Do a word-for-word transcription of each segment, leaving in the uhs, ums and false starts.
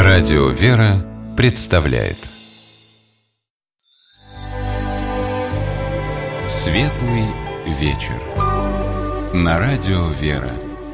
Радио «Вера» представляет Светлый вечер на Радио «Вера».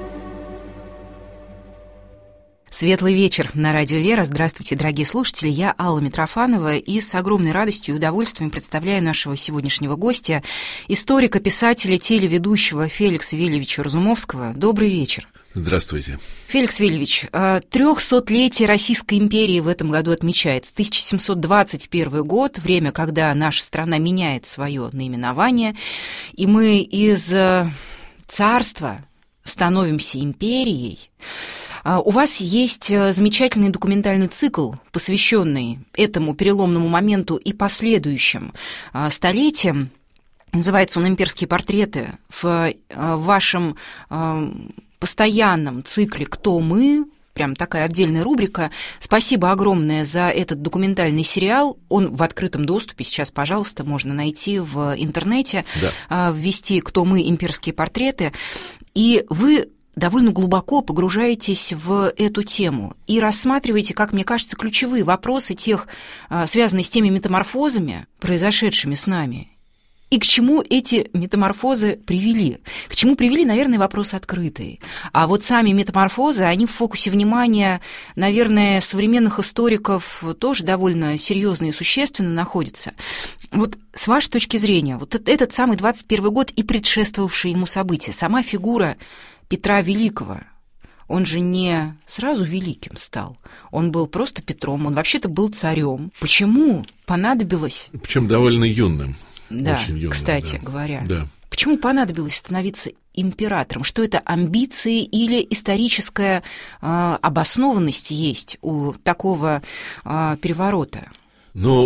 Светлый вечер на Радио «Вера». Здравствуйте, дорогие слушатели. Я Алла Митрофанова и с огромной радостью и удовольствием представляю нашего сегодняшнего гостя, историка, писателя, телеведущего Феликса Вельевича Разумовского. Добрый вечер. Здравствуйте. Феликс Вельевич, трехсотлетие Российской империи в этом году отмечается. тысяча семьсот двадцать первый год, время, когда наша страна меняет свое наименование, и мы из царства становимся империей. У вас есть замечательный документальный цикл, посвященный этому переломному моменту и последующим столетиям. Называется он «Имперские портреты». В вашем постоянном цикле «Кто мы?» прям такая отдельная рубрика. Спасибо огромное за этот документальный сериал. Он в открытом доступе. Сейчас, пожалуйста, можно найти в интернете, да. Ввести «Кто мы? Имперские портреты». И вы довольно глубоко погружаетесь в эту тему и рассматриваете, как мне кажется, ключевые вопросы, тех, связанные с теми метаморфозами, произошедшими с нами. И к чему эти метаморфозы привели? К чему привели, наверное, вопросы открытые. А вот сами метаморфозы, они в фокусе внимания, наверное, современных историков тоже довольно серьезно и существенно находятся. Вот с вашей точки зрения, вот этот самый двадцать первый год и предшествовавшие ему события, сама фигура Петра Великого, он же не сразу великим стал, он был просто Петром, он вообще-то был царем. Почему понадобилось... Причем довольно юным. Да, юным, кстати да. говоря. Да. Почему понадобилось становиться императором? Что это, амбиции или историческая э, обоснованность есть у такого э, переворота? Ну,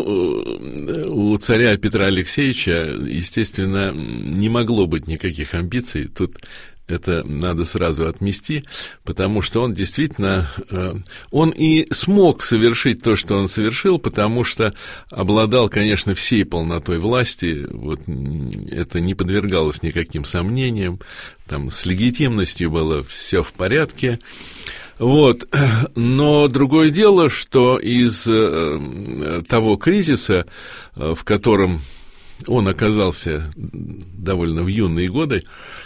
у царя Петра Алексеевича, естественно, не могло быть никаких амбиций. Тут это надо сразу отмести, потому что он действительно, он и смог совершить то, что он совершил, потому что обладал, конечно, всей полнотой власти, вот, это не подвергалось никаким сомнениям, там с легитимностью было все в порядке. Вот. Но другое дело, что из того кризиса, в котором он оказался довольно в юные годы,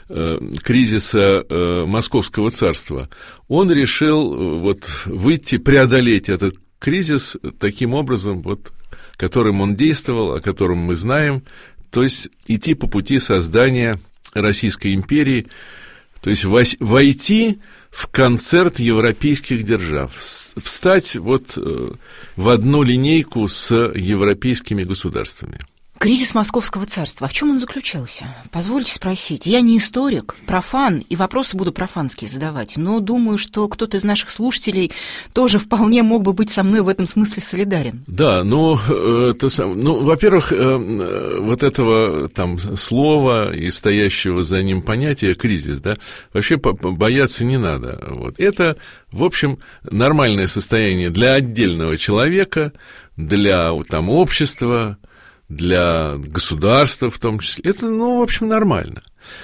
кризиса Московского царства, он решил вот выйти, преодолеть этот кризис таким образом, вот, которым он действовал, о котором мы знаем, то есть идти по пути создания Российской империи, то есть войти в концерт европейских держав, встать вот в одну линейку с европейскими государствами. Кризис Московского царства. А в чем он заключался? Позвольте спросить. Я не историк, профан, и вопросы буду профанские задавать, но думаю, что кто-то из наших слушателей тоже вполне мог бы быть со мной в этом смысле солидарен. Да, ну, это, ну, во-первых, вот этого там слова и стоящего за ним понятия кризис, да, вообще бояться не надо. Вот. Это, в общем, нормальное состояние для отдельного человека, для там общества, для государства в том числе. Это, ну, в общем, нормально.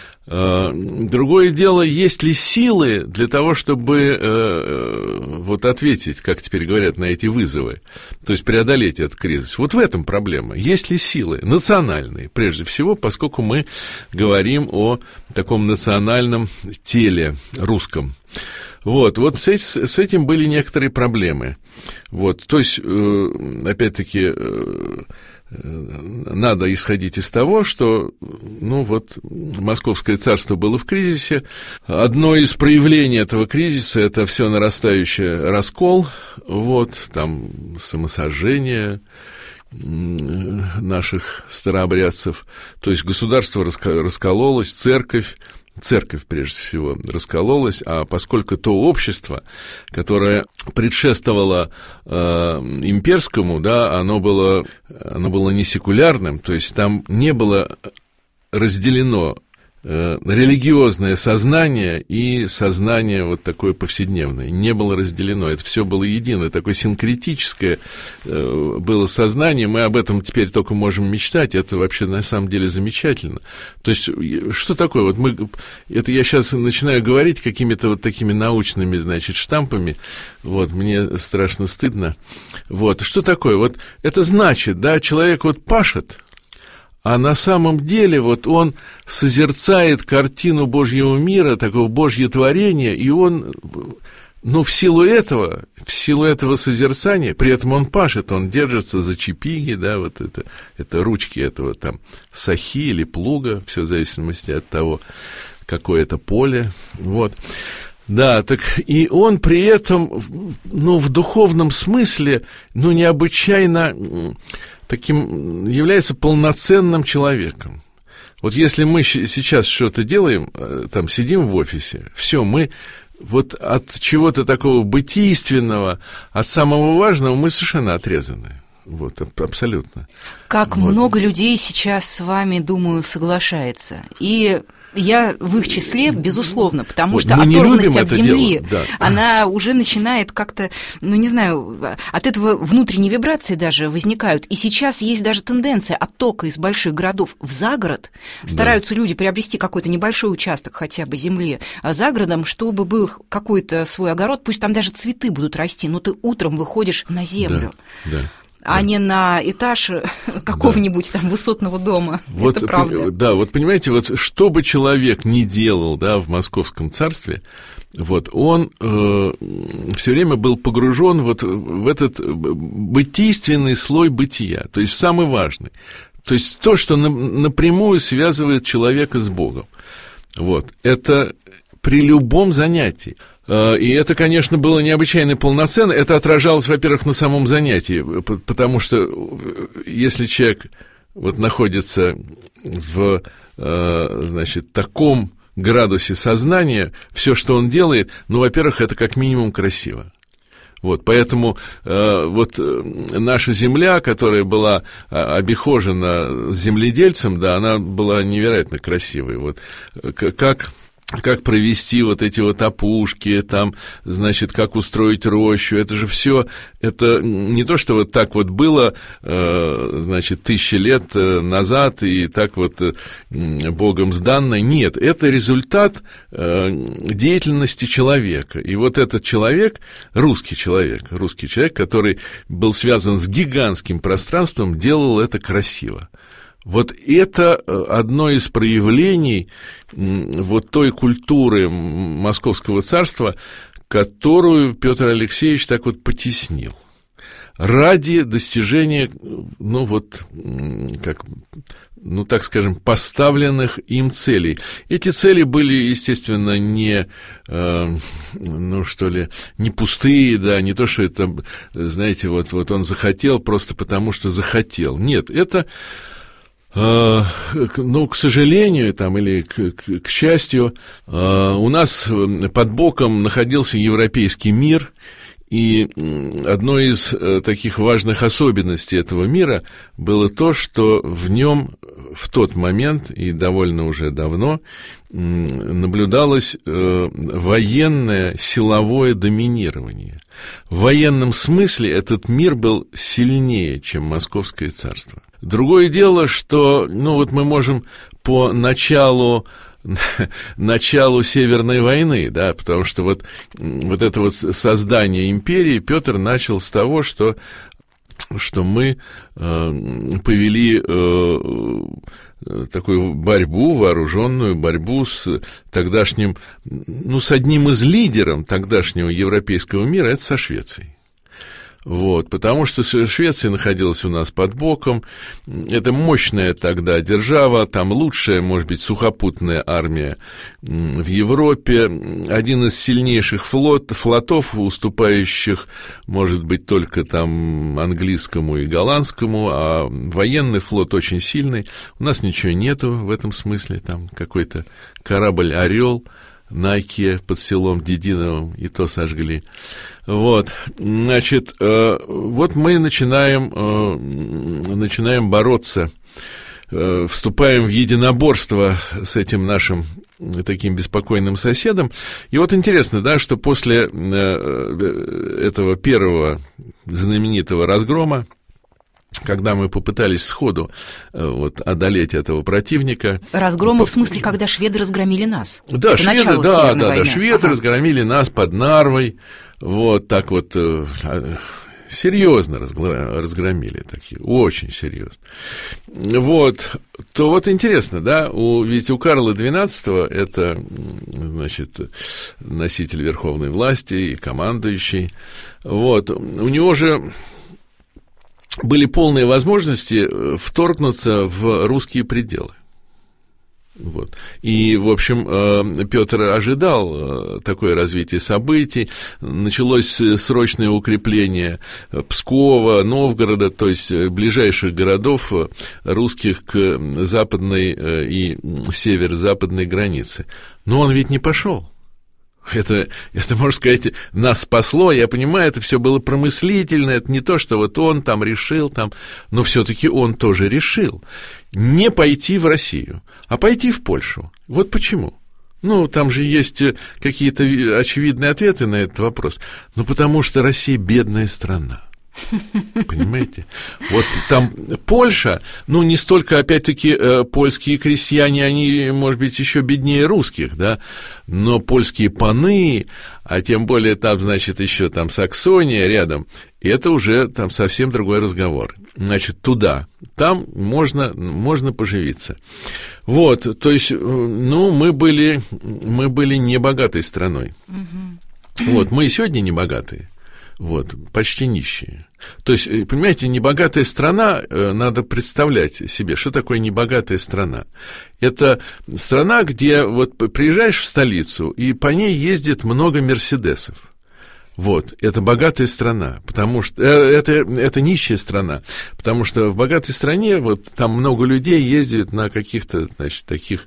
Другое дело, есть ли силы для того, чтобы вот ответить, как теперь говорят, на эти вызовы, то есть преодолеть этот кризис. Вот в этом проблема. Есть ли силы национальные, прежде всего, поскольку мы говорим о таком национальном теле русском. Вот, вот с, с этим были некоторые проблемы. Вот, то есть, опять-таки, надо исходить из того, что, ну вот, Московское царство было в кризисе. Одно из проявлений этого кризиса – это все нарастающий раскол, вот, там, самосожжение наших старообрядцев. То есть государство раскололось, церковь, Церковь, прежде всего, раскололась, а поскольку то общество, которое предшествовало э, имперскому, да, оно было, оно было не секулярным, то есть там не было разделено религиозное сознание и сознание вот такое повседневное. Не было разделено, это все было едино, такое синкретическое было сознание. Мы об этом теперь только можем мечтать, это вообще на самом деле замечательно. То есть, что такое? Вот мы, это я сейчас начинаю говорить какими-то вот такими научными, значит, штампами, вот, мне страшно стыдно. Вот, что такое? Вот это значит, да, человек вот пашет, а на самом деле вот он созерцает картину Божьего мира, такого Божье творение, и он, ну, в силу этого, в силу этого созерцания, при этом он пашет, он держится за чипиги, да, вот это, это ручки этого там сахи или плуга, все в зависимости от того, какое это поле, вот. Да, так и он при этом, ну, в духовном смысле, ну, необычайно таким является полноценным человеком. Вот если мы сейчас что-то делаем, там, сидим в офисе, все, мы вот от чего-то такого бытийственного, от самого важного мы совершенно отрезаны. Вот, абсолютно. Как вот. Много людей сейчас с вами, думаю, соглашается. И я в их числе, безусловно, потому вот, что оторванность от земли, да. Она уже начинает как-то, ну, не знаю, от этого внутренние вибрации даже возникают. И сейчас есть даже тенденция оттока из больших городов в загород. Стараются да. люди приобрести какой-то небольшой участок хотя бы земли за городом, чтобы был какой-то свой огород, пусть там даже цветы будут расти, но ты утром выходишь на землю. Да, да. а да. не на этаж какого-нибудь да. там высотного дома. Вот, это правда. Да, вот понимаете, вот что бы человек ни делал, да, в Московском царстве, вот, он э, все время был погружен вот в этот бытийственный слой бытия, то есть самый важный, то есть то, что на, напрямую связывает человека с Богом. Вот, это при любом занятии. И это, конечно, было необычайно полноценно. Это отражалось, во-первых, на самом занятии, потому что если человек вот находится в, значит, таком градусе сознания, все, что он делает, ну, во-первых, это как минимум красиво. Вот, поэтому э, вот наша земля, которая была обихожена земледельцем, да, она была невероятно красивой. Вот, как... как провести вот эти вот опушки, там, значит, как устроить рощу, это же все, это не то, что вот так вот было, значит, тысячи лет назад и так вот Богом сданно, нет, это результат деятельности человека, и вот этот человек, русский человек, русский человек, который был связан с гигантским пространством, делал это красиво. Вот это одно из проявлений вот той культуры Московского царства, которую Петр Алексеевич так вот потеснил ради достижения, ну вот, как, ну так скажем, поставленных им целей. Эти цели были, естественно, не, э, ну что ли, не пустые, да, не то, что это, знаете, вот, вот он захотел просто потому, что захотел. Нет, это... Ну, к сожалению, там, или к, к, к счастью, у нас под боком находился европейский мир, и одной из таких важных особенностей этого мира было то, что в нем в тот момент, и довольно уже давно, наблюдалось военное силовое доминирование. В военном смысле этот мир был сильнее, чем Московское царство. Другое дело, что, ну, вот мы можем по началу, началу Северной войны, да, потому что вот, вот это вот создание империи Петр начал с того, что, что мы э, повели э, такую борьбу, вооруженную борьбу с тогдашним, ну, с одним из лидеров тогдашнего европейского мира, это со Швецией. Вот, потому что Швеция находилась у нас под боком, это мощная тогда держава, там лучшая, может быть, сухопутная армия в Европе, один из сильнейших флот, флотов, уступающих, может быть, только там английскому и голландскому, а военный флот очень сильный, у нас ничего нету в этом смысле, там какой-то корабль «Орел» на Оке под селом Дединовым, и то сожгли. Вот, значит, вот мы начинаем, начинаем бороться вступаем в единоборство с этим нашим таким беспокойным соседом. И вот интересно, да, что после этого первого знаменитого разгрома, когда мы попытались сходу вот, одолеть этого противника. Разгрома в смысле, когда шведы разгромили нас? Да, это шведы, да, да, да, шведы ага. разгромили нас под Нарвой, вот так вот серьезно разгромили, такие, очень серьезно. Вот, то вот интересно, да, у, ведь у Карла двенадцатого, это, значит, носитель верховной власти и командующий, вот, у него же были полные возможности вторгнуться в русские пределы. Вот. И, в общем, Петр ожидал такое развитие событий. Началось срочное укрепление Пскова, Новгорода, то есть ближайших городов русских к западной и северо-западной границе. Но он ведь не пошел. Это, это, можно сказать, нас спасло. Я понимаю, это все было промыслительно, это не то, что вот он там решил, там, но все-таки он тоже решил не пойти в Россию, а пойти в Польшу. Вот почему. Ну, там же есть какие-то очевидные ответы на этот вопрос. Ну, потому что Россия бедная страна. Понимаете? Вот там Польша, ну, не столько, опять-таки, польские крестьяне, они, может быть, еще беднее русских, да, но польские паны, а тем более там, значит, еще там Саксония рядом, это уже там совсем другой разговор. Значит, туда, там можно, можно поживиться. Вот, то есть, ну, мы были, мы были не богатой страной. Вот, мы и сегодня не богатые. Вот, почти нищие. То есть, понимаете, небогатая страна, надо представлять себе, что такое небогатая страна. Это страна, где вот приезжаешь в столицу, и по ней ездит много мерседесов. Вот, это богатая страна, потому что это, это нищая страна, потому что в богатой стране вот там много людей ездят на каких-то, значит, таких,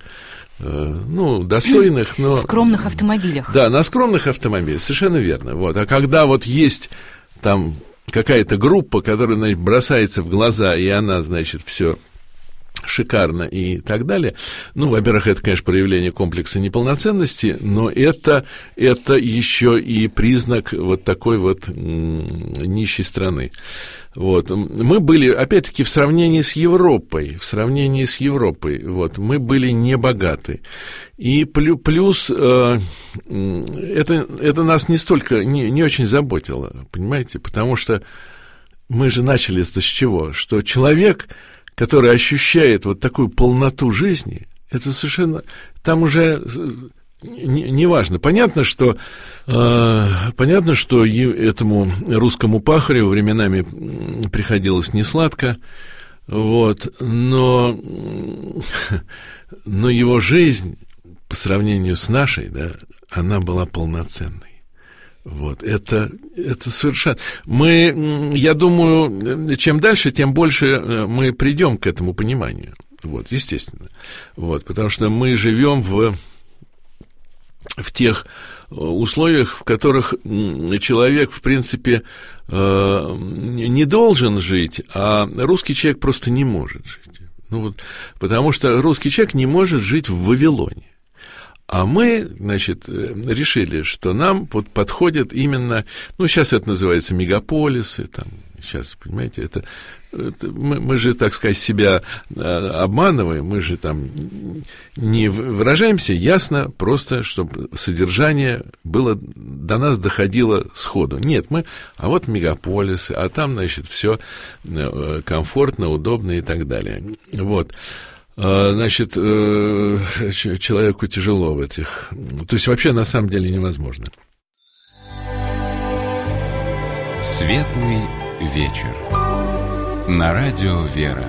ну, достойных, но... скромных автомобилях. Да, на скромных автомобилях, совершенно верно. Вот. А когда вот есть там какая-то группа, которая, значит, бросается в глаза, и она, значит, все шикарно и так далее, ну, во-первых, это, конечно, проявление комплекса неполноценности, но это, это еще и признак вот такой вот нищей страны. Вот. Мы были, опять-таки, в сравнении с Европой, в сравнении с Европой, вот, мы были не богаты. И плюс э, это, это нас не столько, не, не очень заботило, понимаете, потому что мы же начали с чего? Что человек, который ощущает вот такую полноту жизни, это совершенно, там уже... Не важно. Понятно, что, э, понятно, что этому русскому пахарю временами приходилось несладко, вот, но, но его жизнь по сравнению с нашей, да, она была полноценной. Вот, это, это совершенно... Мы, я думаю, чем дальше, тем больше мы придем к этому пониманию. Вот, естественно. Вот, потому что мы живем в... в тех условиях, в которых человек, в принципе, не должен жить, а русский человек просто не может жить. Ну, вот, потому что русский человек не может жить в Вавилоне. А мы, значит, решили, что нам вот подходят именно, ну, сейчас это называется мегаполисы, там, сейчас, понимаете, это, это мы, мы же, так сказать, себя обманываем, мы же там не выражаемся ясно, просто чтобы содержание было, до нас доходило сходу. Нет, мы, а вот мегаполисы, а там, значит, все комфортно, удобно и так далее. Вот. Значит, человеку тяжело в этих... То есть вообще на самом деле невозможно. Светлый вечер. На радио «Вера».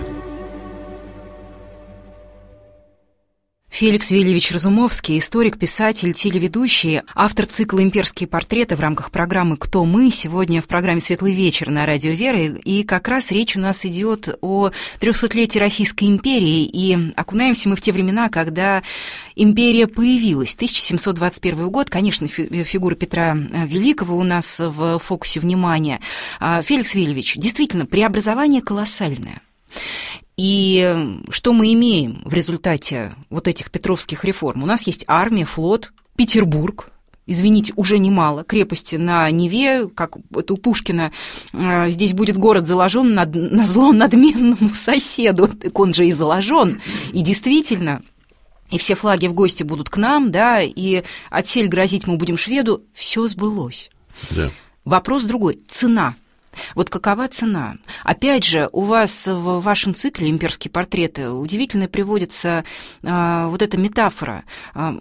Феликс Вильевич Разумовский, историк, писатель, телеведущий, автор цикла «Имперские портреты» в рамках программы «Кто мы?». Сегодня в программе «Светлый вечер» на радио «Вера». И как раз речь у нас идет о трехсотлетии Российской империи. И окунаемся мы в те времена, когда империя появилась. тысяча семьсот двадцать первый год, конечно, фигура Петра Великого у нас в фокусе внимания. Феликс Вильевич, действительно, преобразование колоссальное. И что мы имеем в результате вот этих петровских реформ? У нас есть армия, флот, Петербург, извините, уже немало, крепости на Неве, как это у Пушкина, здесь будет город заложен над, на зло надменному соседу, так он же и заложен, и действительно, и все флаги в гости будут к нам, да, и отсель грозить мы будем шведу, все сбылось. Да. Вопрос другой, цена. Вот какова цена? Опять же, у вас в вашем цикле «Имперские портреты» удивительно приводится а, вот эта метафора. А,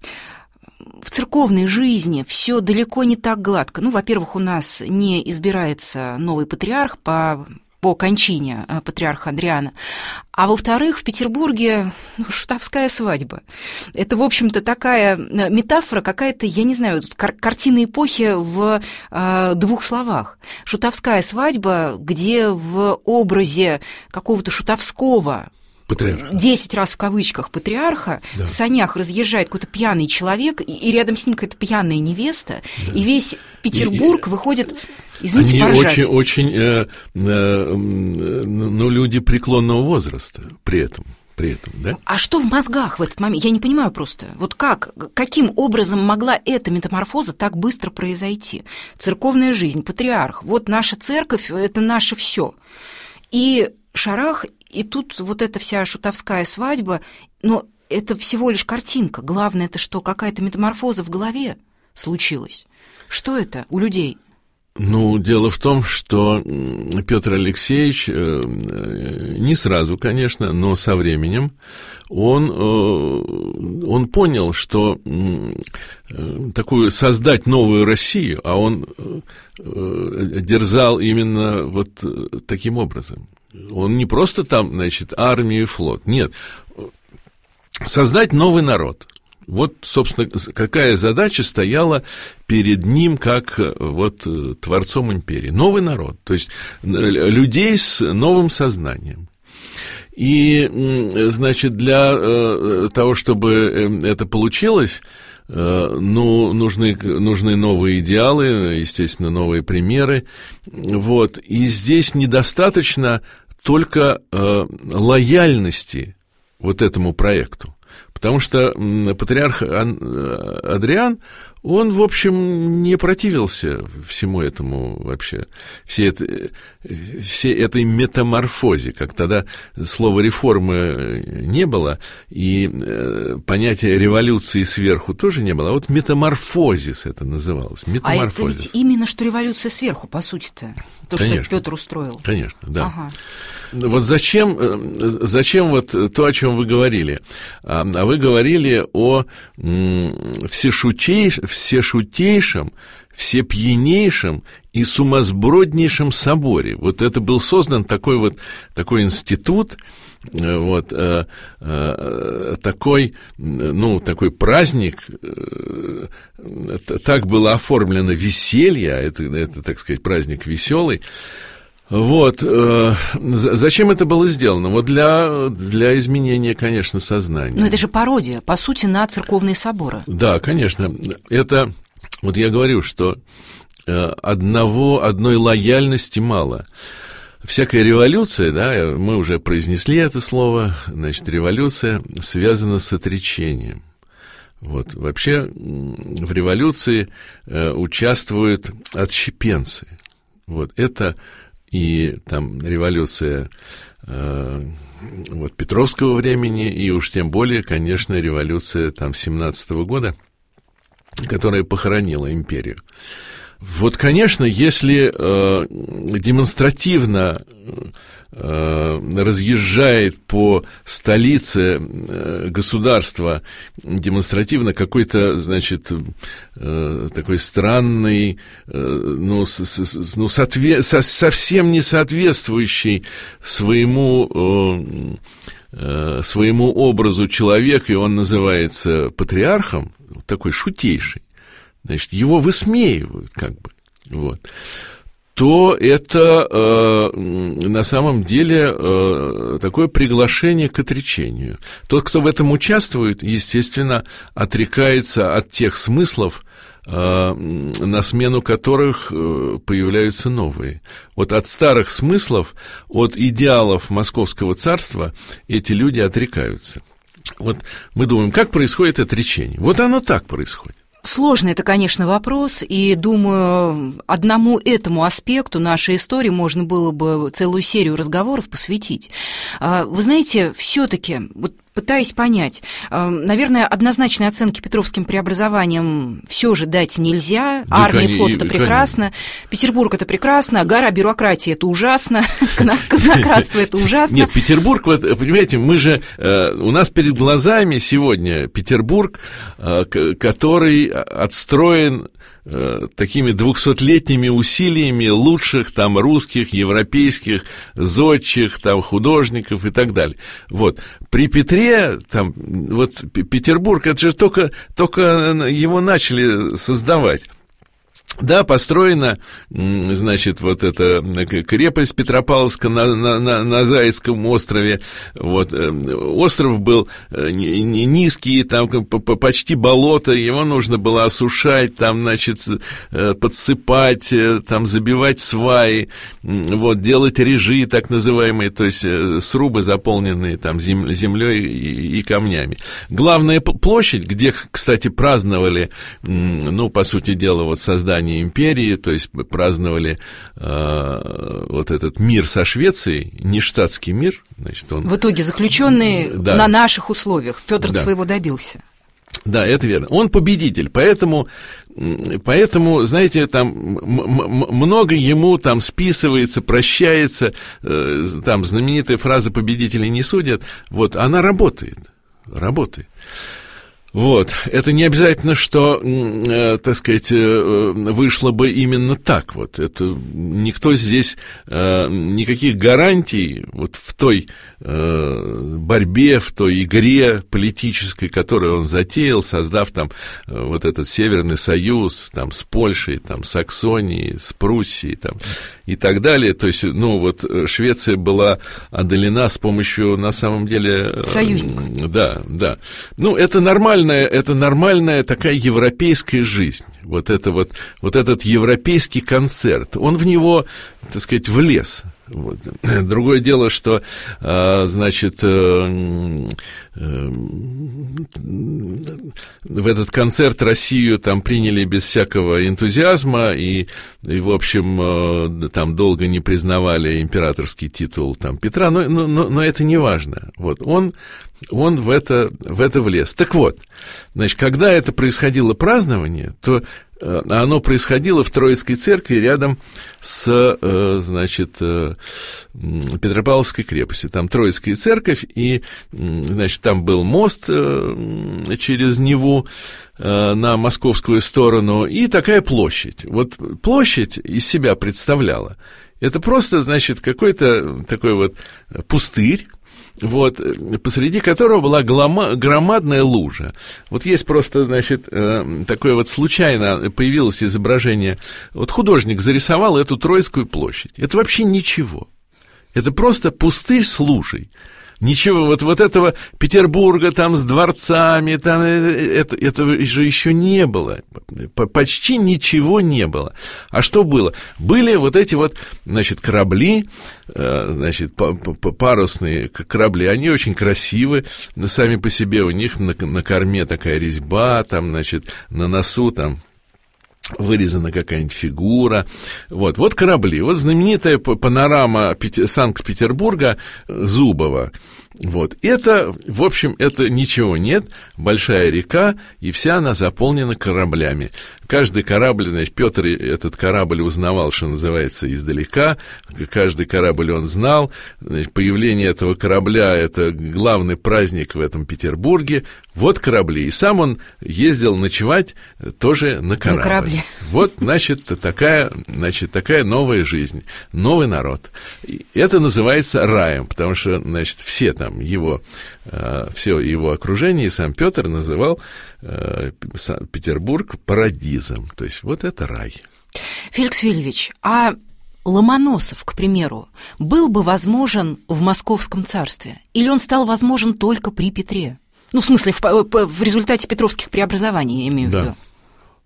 в церковной жизни все далеко не так гладко. Ну, во-первых, у нас не избирается новый патриарх по... по кончине патриарха Адриана. А во-вторых, в Петербурге ну, шутовская свадьба. Это, в общем-то, такая метафора, какая-то, я не знаю, кар- картина эпохи в э, двух словах. Шутовская свадьба, где в образе какого-то шутовского патриарха. Десять раз в кавычках патриарха, да. В санях разъезжает какой-то пьяный человек, и, и рядом с ним какая-то пьяная невеста, да. И весь Петербург и, выходит... Извините, они поржать. очень, очень э, э, ну, люди преклонного возраста при этом, при этом, да? А что в мозгах в этот момент? Я не понимаю просто. Вот как, каким образом могла эта метаморфоза так быстро произойти? Церковная жизнь, патриарх, вот наша церковь, это наше все. И шарах, и тут вот эта вся шутовская свадьба, но это всего лишь картинка. Главное, это что, какая-то метаморфоза в голове случилась. Что это у людей? Ну, дело в том, что Петр Алексеевич не сразу, конечно, но со временем он, он понял, что такую создать новую Россию, а он дерзал именно вот таким образом. Он не просто там, значит, армию и флот, нет, создать новый народ. Вот, собственно, какая задача стояла перед ним как вот творцом империи. Новый народ, то есть людей с новым сознанием. И, значит, для того, чтобы это получилось, ну, нужны, нужны новые идеалы, естественно, новые примеры. Вот. И здесь недостаточно только лояльности вот этому проекту. Потому что патриарх Адриан, он, в общем, не противился всему этому вообще, всей этой, всей этой метаморфозе, как тогда слова реформы не было, и понятия революции сверху тоже не было, а вот метаморфозис это называлось. Метаморфозис. А это ведь именно что революция сверху, по сути-то, то, конечно, что Петр устроил. Конечно, да. Ага. Вот зачем, зачем вот то, о чем вы говорили? А вы говорили о всешутейшем, всешутейшем, всепьянейшем и сумасброднейшем соборе. Вот это был создан такой вот такой институт, вот, э, э, такой, ну, такой праздник, э, так было оформлено веселье, это, это, так сказать, праздник веселый. Вот, э, зачем это было сделано? Вот для, для изменения, конечно, сознания. Но это же пародия, по сути, на церковные соборы. Да, конечно, это, вот я говорю, что одного, одной лояльности мало. Всякая революция, да, мы уже произнесли это слово, значит, революция связана с отречением. Вот, вообще в революции участвуют отщепенцы. Вот, это и там революция э, вот, Петровского времени, и уж тем более, конечно, революция там семнадцатого года, которая похоронила империю. Вот, конечно, если э, демонстративно э, разъезжает по столице э, государства демонстративно какой-то, значит, э, такой странный, э, ну, с, с, ну соотве- со, совсем не соответствующий своему, э, э, своему образу человек, и он называется патриархом, такой шутейший, значит, его высмеивают, как бы, вот, то это э, на самом деле э, такое приглашение к отречению. Тот, кто в этом участвует, естественно, отрекается от тех смыслов, на смену которых появляются новые. Вот от старых смыслов, от идеалов Московского царства эти люди отрекаются. Вот мы думаем, как происходит отречение? Вот оно так происходит. Сложный это, конечно, вопрос, и, думаю, одному этому аспекту нашей истории можно было бы целую серию разговоров посвятить. Вы знаете, все-таки, вот пытаясь понять, наверное, однозначной оценки Петровским преобразованиям все же дать нельзя. Да, армия и флот – это прекрасно, конечно. Петербург – это прекрасно, гора бюрократии – это ужасно, казнократство – это ужасно. Нет, Петербург, вот, понимаете, мы же, у нас перед глазами сегодня Петербург, который отстроен такими двухсотлетними усилиями лучших там русских, европейских зодчих, там художников и так далее. Вот. При Петре, там, вот Петербург, это же только, только его начали создавать. Да, построена, значит, вот эта крепость Петропавловска на, на, на Зайском острове. Вот. Остров был низкий, там почти болото, его нужно было осушать, там, значит, подсыпать, там, забивать сваи, вот, делать режи, так называемые, то есть срубы, заполненные там землей и, и камнями. Главная площадь, где, кстати, праздновали, ну, по сути дела, вот создание империи, то есть праздновали э, вот этот мир со Швецией, не штатский мир, значит, он... В итоге заключенный да. на наших условиях. Петр да. своего добился. Да, это верно. Он победитель, поэтому, поэтому знаете, там много ему там списывается, прощается, э, там знаменитая фраза «победителей не судят», вот, она работает, работает. Вот, это не обязательно, что, э, так сказать, э, вышло бы именно так вот, это никто здесь, э, никаких гарантий вот в той э, борьбе, в той игре политической, которую он затеял, создав там э, вот этот Северный Союз, там, с Польшей, там, с Саксонией, с Пруссией, там, и так далее, то есть, ну, вот, Швеция была одолена с помощью, на самом деле... Союзников. Э, да, да, ну, это нормально. Это нормальная такая европейская жизнь. Вот, это вот, вот этот европейский концерт, он в него, так сказать, влез. Вот. Другое дело, что, значит, в этот концерт Россию там приняли без всякого энтузиазма и, и в общем, там долго не признавали императорский титул там, Петра, но, но, но это не важно. Вот. Он, он в это, в это влез. Так вот, значит, когда это происходило празднование, то оно происходило в Троицкой церкви рядом с, значит, Петропавловской крепостью. Там Троицкая церковь, и, значит, там был мост через Неву на московскую сторону, и такая площадь. Вот площадь из себя представляла. Это просто, значит, какой-то такой вот пустырь, вот, посреди которого была громадная лужа. Вот есть просто, значит, такое вот случайно появилось изображение. Вот художник зарисовал эту Троицкую площадь. Это вообще ничего. Это просто пустырь с лужей. Ничего, вот, вот этого Петербурга там с дворцами, там, это, это же еще не было. Почти ничего не было. А что было? Были вот эти вот, значит, корабли, значит, парусные корабли, они очень красивы сами по себе, у них на, на корме такая резьба, там, значит, на носу там вырезана какая-нибудь фигура. Вот, вот корабли. Вот знаменитая панорама Санкт-Петербурга Зубова. Вот, это, в общем, это ничего нет, большая река, и вся она заполнена кораблями. Каждый корабль, значит, Петр этот корабль узнавал, что называется, издалека, каждый корабль он знал, значит, появление этого корабля – это главный праздник в этом Петербурге, вот корабли, и сам он ездил ночевать тоже на корабль. На корабле. Вот, значит, такая, значит, такая новая жизнь, новый народ. И это называется раем, потому что, значит, все там его, все его окружение, и сам Петр называл Петербург парадизом. То есть вот это рай. Феликс Вильевич, а Ломоносов, к примеру, был бы возможен в Московском царстве? Или он стал возможен только при Петре? Ну, в смысле, в, в результате петровских преобразований, я имею в да. виду.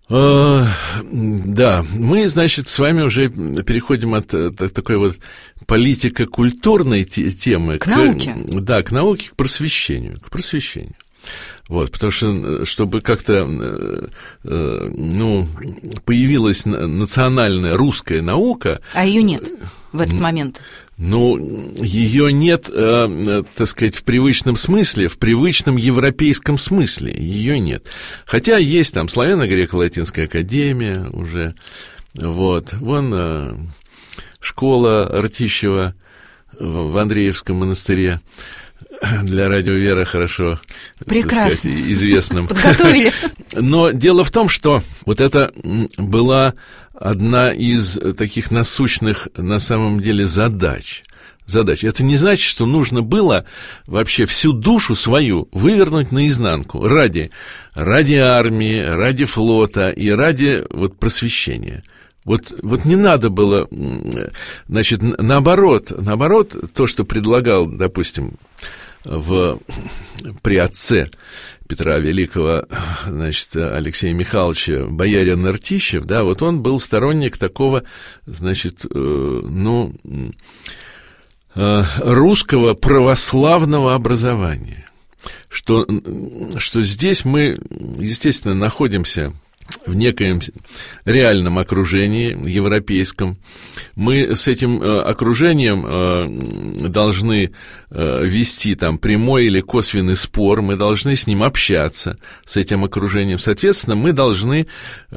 Да, мы, значит, с вами уже переходим от, от такой вот политико-культурной темы к науке. К, да, к науке, к просвещению, к просвещению. Вот, потому что, чтобы как-то, ну, появилась национальная русская наука... А ее нет в этот момент? Ну, ее нет, э, так сказать, в привычном смысле, в привычном европейском смысле, ее нет. Хотя есть там славяно-греко-латинская академия уже, вот, вон э, школа Ртищева в, в Андреевском монастыре, для радио «Вера» хорошо, прекрасно, так сказать, известным. Подготовили. Но дело в том, что вот это была одна из таких насущных, на самом деле, задач. Задач. Это не значит, что нужно было вообще всю душу свою вывернуть наизнанку ради, ради армии, ради флота и ради вот просвещения. Вот, вот не надо было, значит, наоборот, наоборот, то, что предлагал, допустим, в, при отце Петра Великого, значит, Алексея Михайловича, боярин Ртищев, да, вот он был сторонник такого, значит, э, ну, э, русского православного образования, что, что здесь мы, естественно, находимся в некоем реальном окружении европейском. Мы с этим окружением должны вести там прямой или косвенный спор, мы должны с ним общаться, с этим окружением. Соответственно, мы должны,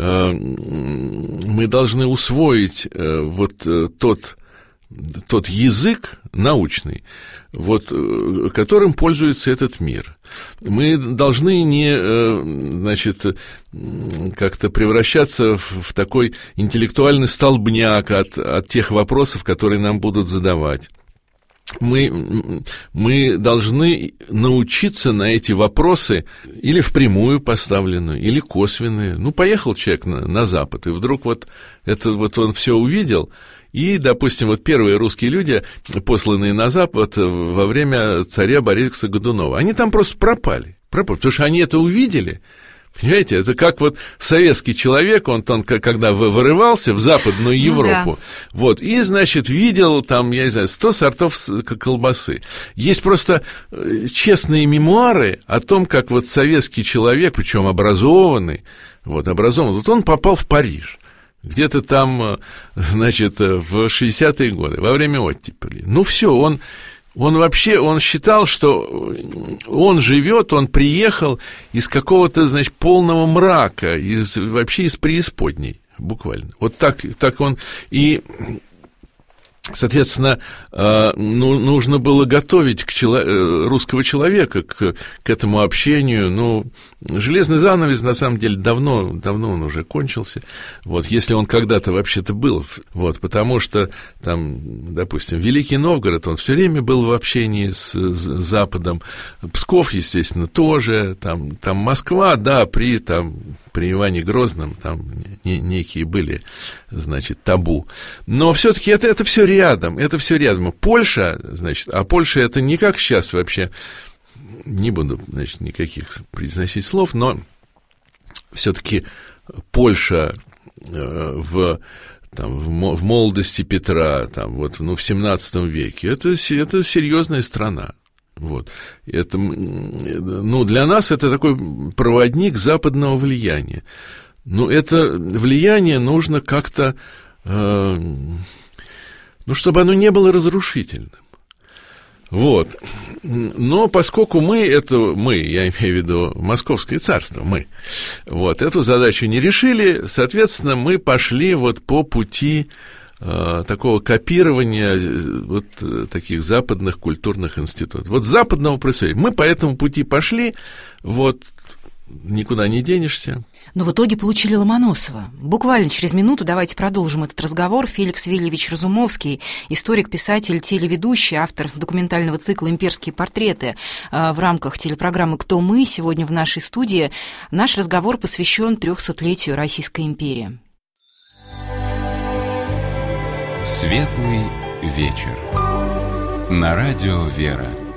мы должны усвоить вот тот, тот язык научный, вот, которым пользуется этот мир. Мы должны не, значит, как-то превращаться в, в такой интеллектуальный столбняк от, от тех вопросов, которые нам будут задавать. Мы, мы должны научиться на эти вопросы или впрямую поставленные, или косвенные. Ну, поехал человек на, на Запад, и вдруг вот, это, вот он все увидел. И, допустим, вот первые русские люди, посланные на Запад во время царя Бориса Годунова, они там просто пропали, пропали, потому что они это увидели. Понимаете, это как вот советский человек, он, он когда вырывался в Западную Европу, ну, да. Вот, и, значит, видел там, я не знаю, сто сортов колбасы. Есть просто честные мемуары о том, как вот советский человек, причем образованный, вот, образованный, вот он попал в Париж. Где-то там, значит, в шестидесятые годы, во время оттепели. Ну, все, он, он вообще, он считал, что он живет, он приехал из какого-то, значит, полного мрака, из, вообще из преисподней, буквально. Вот так, так он и... Соответственно, ну, нужно было готовить к чело... русского человека к, к этому общению. Ну, железный занавес, на самом деле, давно, давно он уже кончился, вот, если он когда-то вообще-то был, вот, потому что, там, допустим, Великий Новгород, он все время был в общении с, с Западом, Псков, естественно, тоже, там, там Москва, да, при, там, при Иване Грозном, там не, некие были, значит, табу, но все-таки это, это все рядом, это все рядом. Польша, значит, а Польша это не как сейчас вообще, не буду, значит, никаких произносить слов, но все-таки Польша в, там, в молодости Петра, там, вот, ну, в семнадцатом веке, это, это серьезная страна. Вот. Это, ну, для нас это такой проводник западного влияния. Но это влияние нужно как-то, э, ну, чтобы оно не было разрушительным. Вот. Но поскольку мы, это мы, я имею в виду Московское царство, мы, вот, эту задачу не решили, соответственно, мы пошли вот по пути э, такого копирования вот таких западных культурных институтов. Вот западного просвещения. Мы по этому пути пошли, вот, никуда не денешься. Но в итоге получили Ломоносова. Буквально через минуту давайте продолжим этот разговор. Феликс Вильевич Разумовский, историк, писатель, телеведущий, автор документального цикла «Имперские портреты» в рамках телепрограммы «Кто мы?». Сегодня в нашей студии наш разговор посвящен трехсотлетию Российской империи. Светлый вечер. На радио «Вера».